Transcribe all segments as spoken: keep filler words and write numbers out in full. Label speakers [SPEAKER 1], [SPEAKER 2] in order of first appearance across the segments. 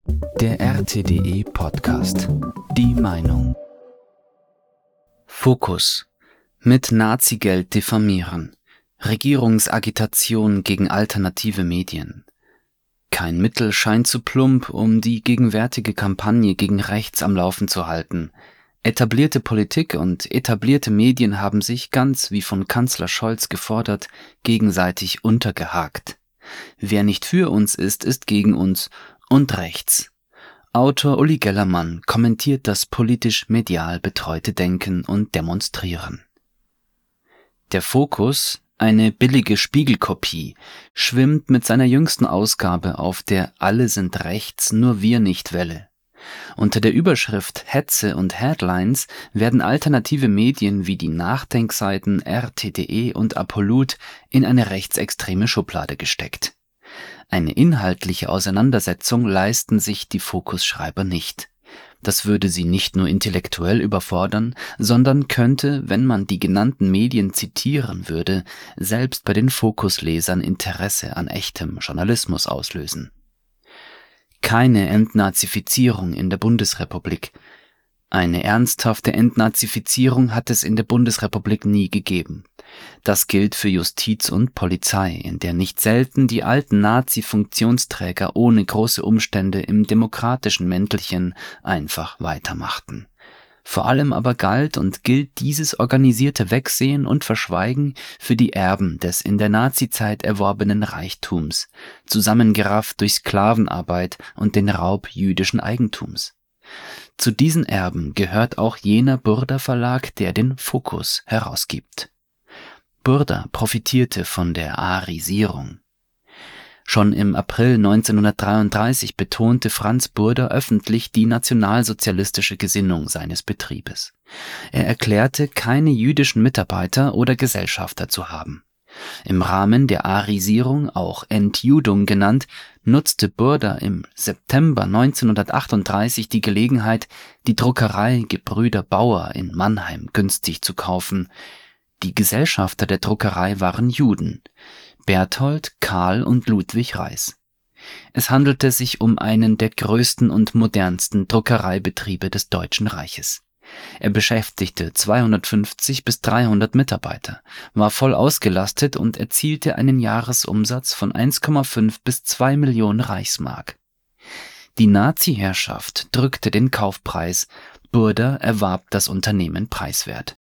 [SPEAKER 1] Der R T D E Podcast. Die Meinung. Fokus. Mit Nazigeld diffamieren. Regierungsagitation gegen alternative Medien. Kein Mittel scheint zu plump, um die gegenwärtige Kampagne gegen rechts am Laufen zu halten. Etablierte Politik und etablierte Medien haben sich, ganz wie von Kanzler Scholz gefordert, gegenseitig untergehakt. Wer nicht für uns ist, ist gegen uns und rechts. Autor Uli Gellermann kommentiert das politisch-medial betreute Denken und Demonstrieren. Der Fokus, eine billige Spiegelkopie, schwimmt mit seiner jüngsten Ausgabe auf der Alle sind rechts, nur wir nicht Welle. Unter der Überschrift Hetze und Headlines werden alternative Medien wie die Nachdenkseiten R T D E und Apollut in eine rechtsextreme Schublade gesteckt. Eine inhaltliche Auseinandersetzung leisten sich die Fokusschreiber nicht. Das würde sie nicht nur intellektuell überfordern, sondern könnte, wenn man die genannten Medien zitieren würde, selbst bei den Fokuslesern Interesse an echtem Journalismus auslösen. Keine Entnazifizierung in der Bundesrepublik. Eine ernsthafte Entnazifizierung hat es in der Bundesrepublik nie gegeben. Das gilt für Justiz und Polizei, in der nicht selten die alten Nazi-Funktionsträger ohne große Umstände im demokratischen Mäntelchen einfach weitermachten. Vor allem aber galt und gilt dieses organisierte Wegsehen und Verschweigen für die Erben des in der Nazizeit erworbenen Reichtums, zusammengerafft durch Sklavenarbeit und den Raub jüdischen Eigentums. Zu diesen Erben gehört auch jener Burda Verlag, der den Fokus herausgibt. Burda profitierte von der Arisierung. Schon im April neunzehnhundertdreiunddreißig betonte Franz Burda öffentlich die nationalsozialistische Gesinnung seines Betriebes. Er erklärte, keine jüdischen Mitarbeiter oder Gesellschafter zu haben. Im Rahmen der Arisierung, auch Entjudung genannt, nutzte Burda im September neunzehnhundertachtunddreißig die Gelegenheit, die Druckerei Gebrüder Bauer in Mannheim günstig zu kaufen. Die Gesellschafter der Druckerei waren Juden: Berthold, Karl und Ludwig Reiß. Es handelte sich um einen der größten und modernsten Druckereibetriebe des Deutschen Reiches. Er beschäftigte zweihundertfünfzig bis dreihundert Mitarbeiter, war voll ausgelastet und erzielte einen Jahresumsatz von eins Komma fünf bis zwei Millionen Reichsmark. Die Nazi-Herrschaft drückte den Kaufpreis, Burda erwarb das Unternehmen preiswert.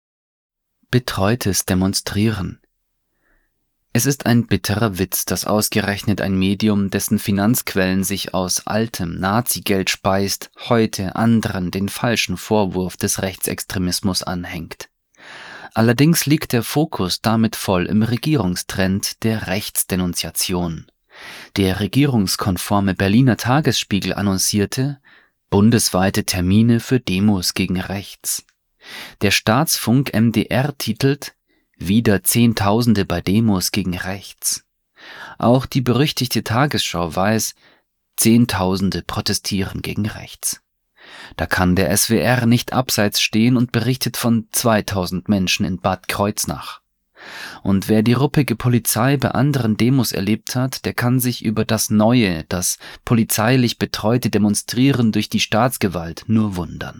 [SPEAKER 1] Betreutes Demonstrieren. Es ist ein bitterer Witz, dass ausgerechnet ein Medium, dessen Finanzquellen sich aus altem Nazigeld speist, heute anderen den falschen Vorwurf des Rechtsextremismus anhängt. Allerdings liegt der Fokus damit voll im Regierungstrend der Rechtsdenunziation. Der regierungskonforme Berliner Tagesspiegel annoncierte bundesweite Termine für Demos gegen rechts. Der Staatsfunk M D R titelt Wieder Zehntausende bei Demos gegen rechts. Auch die berüchtigte Tagesschau weiß, Zehntausende protestieren gegen rechts. Da kann der S W R nicht abseits stehen und berichtet von zweitausend Menschen in Bad Kreuznach. Und wer die ruppige Polizei bei anderen Demos erlebt hat, der kann sich über das neue, das polizeilich betreute Demonstrieren durch die Staatsgewalt nur wundern.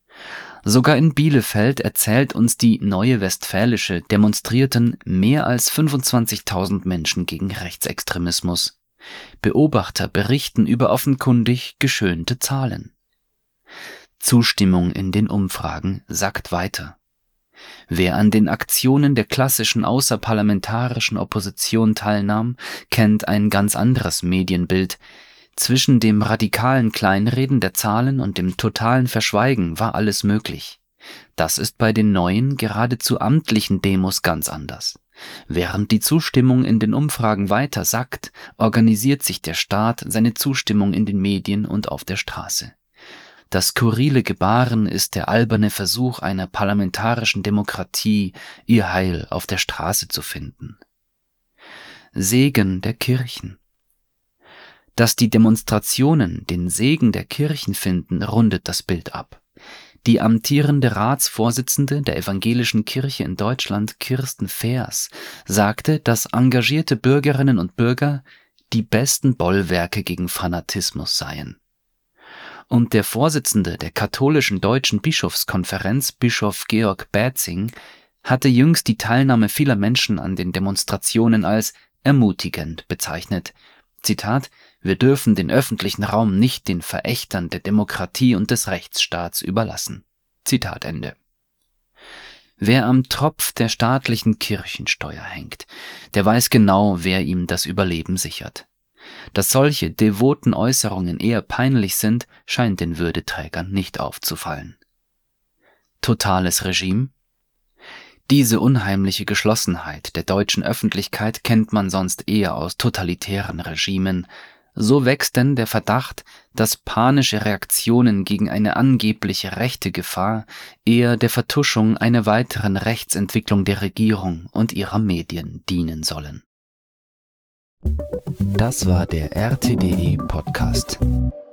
[SPEAKER 1] Sogar in Bielefeld, erzählt uns die Neue Westfälische, demonstrierten mehr als fünfundzwanzigtausend Menschen gegen Rechtsextremismus. Beobachter berichten über offenkundig geschönte Zahlen. Zustimmung in den Umfragen sackt weiter. Wer an den Aktionen der klassischen außerparlamentarischen Opposition teilnahm, kennt ein ganz anderes Medienbild. Zwischen dem radikalen Kleinreden der Zahlen und dem totalen Verschweigen war alles möglich. Das ist bei den neuen, geradezu amtlichen Demos ganz anders. Während die Zustimmung in den Umfragen weiter sackt, organisiert sich der Staat seine Zustimmung in den Medien und auf der Straße. Das skurrile Gebaren ist der alberne Versuch einer parlamentarischen Demokratie, ihr Heil auf der Straße zu finden. Segen der Kirchen. Dass die Demonstrationen den Segen der Kirchen finden, rundet das Bild ab. Die amtierende Ratsvorsitzende der Evangelischen Kirche in Deutschland, Kirsten Feers, sagte, dass engagierte Bürgerinnen und Bürger die besten Bollwerke gegen Fanatismus seien. Und der Vorsitzende der katholischen Deutschen Bischofskonferenz, Bischof Georg Bätzing, hatte jüngst die Teilnahme vieler Menschen an den Demonstrationen als ermutigend bezeichnet. Zitat: Wir dürfen den öffentlichen Raum nicht den Verächtern der Demokratie und des Rechtsstaats überlassen. Zitat Ende. Wer am Tropf der staatlichen Kirchensteuer hängt, der weiß genau, wer ihm das Überleben sichert. Dass solche devoten Äußerungen eher peinlich sind, scheint den Würdeträgern nicht aufzufallen. Totales Regime? Diese unheimliche Geschlossenheit der deutschen Öffentlichkeit kennt man sonst eher aus totalitären Regimen. So wächst denn der Verdacht, dass panische Reaktionen gegen eine angebliche rechte Gefahr eher der Vertuschung einer weiteren Rechtsentwicklung der Regierung und ihrer Medien dienen sollen.
[SPEAKER 2] Das war der R T D E Podcast.